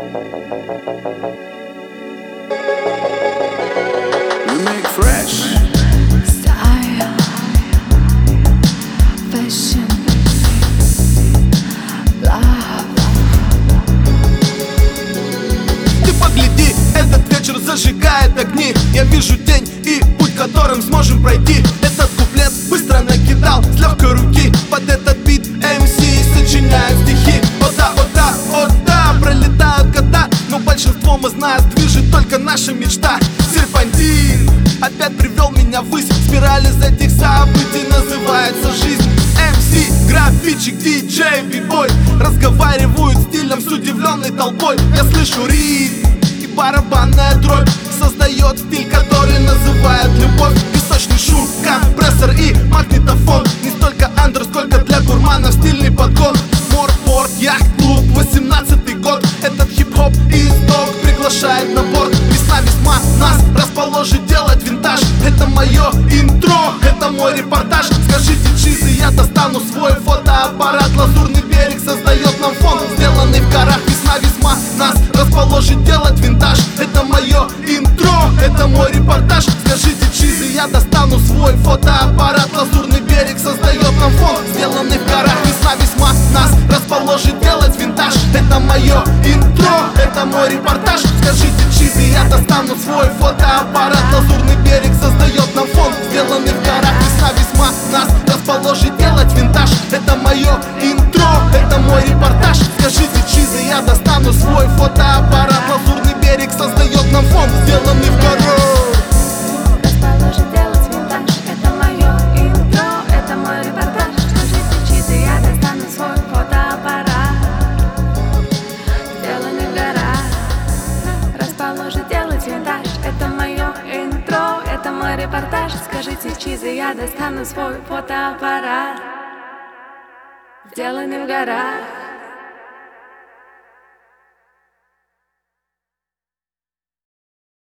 We make fresh style, fashion, love. Ты погляди, этот вечер зажигает огни. Я вижу день и путь, которым сможем пройти. Этот куплет быстро накидал с легкой руки. Под этот бит MC сочиняют стихи. О да, о да, о да, пролетают года, но большинством из нас движет только наша мечта. Серпантин опять привел меня ввысь. Спираль из этих событий называется жизнь. MC, графичик, диджей, бибой разговаривают стилем с удивленной толпой. Я слышу ритм и барабанная дробь создает стиль, который называют любовь. Песочный шум, компрессор и магнитофон. Не столько андер, сколько для гурманов стильный подгон. Морпорт, яхт-клуб, 18-й год. Этот хип-хоп исток приглашает на борт. Весна нас расположит делать винтаж. Это мое интро, это мой репортаж. Скажите, чизы, я достану свой фотоаппарат. Лазурный берег создает нам фон, сделанный в горах. Весна нас расположит делать винтаж. Это мое интро, это мой репортаж. Скажите, чизы, я достану свой фотоаппарат. Лазурный берег создает нам фон, сделанный в горах. Весна нас расположит делать винтаж. Это мое интро, это мой репортаж. Скажите, чизы, я достану свой фотоаппарат. Лазурный берег создает нам фон, сделанный в горах. Весна нас расположит делать винтаж. Это мое интро, это мой репортаж. Скажите, чизы, я достану свой фотоаппарат. Лазурный берег создает нам фон, сделанный в горах. Расположит делать винтаж. Это мое интро, это мой репортаж. Скажите, чизы, я достану свой фотоаппарат. Сделанный в горах. Расположит делать винтаж. Это мое интро, это мой репортаж. Скажите, чизы, я достану свой фотоаппарат. Сделанный в горах.